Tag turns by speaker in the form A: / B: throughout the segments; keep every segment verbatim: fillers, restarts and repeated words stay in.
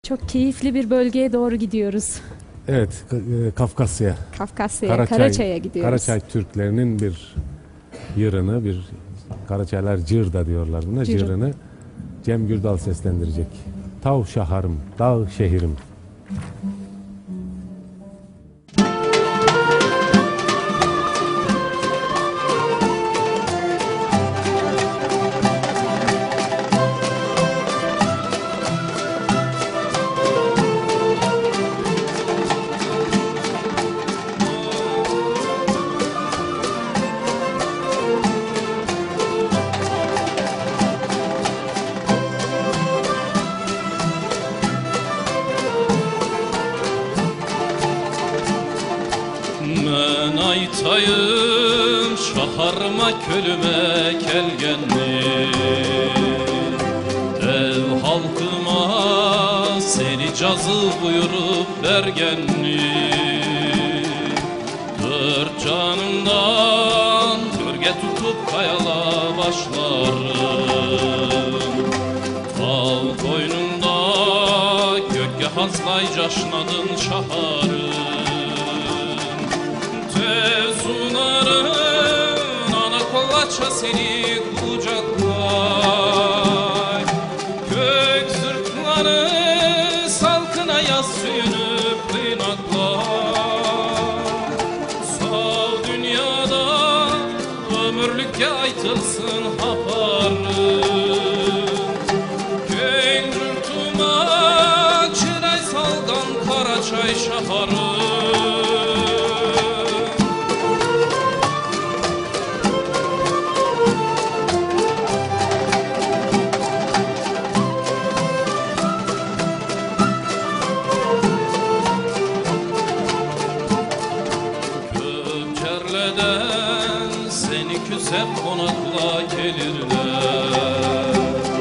A: Çok keyifli bir bölgeye doğru gidiyoruz.
B: Evet, K- e, Kafkasya.
A: Kafkasya'ya,
B: Karaçay,
A: Karaçay'a gidiyoruz.
B: Karaçay Türklerinin bir yırını, bir Karaçaylar cır da diyorlar buna,
A: Cırı.
B: cırını Cem Gürdal seslendirecek. Tav şaharım, dağ şehrim.
C: Men aytayım şaharıma kölüme kelgenni, ev halkıma seni cazı buyurup bergenni. Dört canımdan gölge tutup kayala başlarım, tav koynunda gökge hazlay caşnadın şaharım. Tevsunarın ana kollaça seni kucaklar, kök sırtları salkına yaz sürüp kıynaklar. Sağ dünyada ömürlükке aytılsın haparım, köyün yurtuma çıray salgan Karaçay şaharım. Köpçerleden seni küsep konakla gelirler,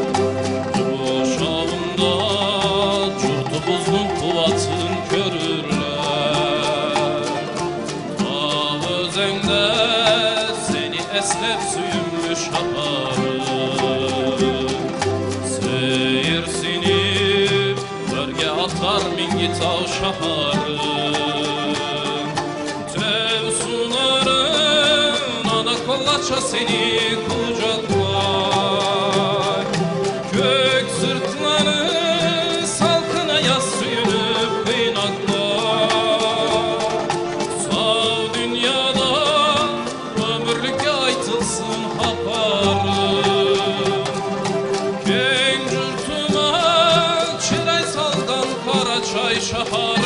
C: Uşağımda curtu buzun kuvatın körürler. Dağ özende seni eslep süyünmüş haparım, seyir sinip bölge atar Mingitav şaharım. Tevsunarın ana kollaça seni kucaklar, kök sırtları salkına yaz suyunüp kıynaklar. Sağ dünyada ömürlükке aytılsın haparım, keng yurtuma çıray saldan Karaçay şaharım.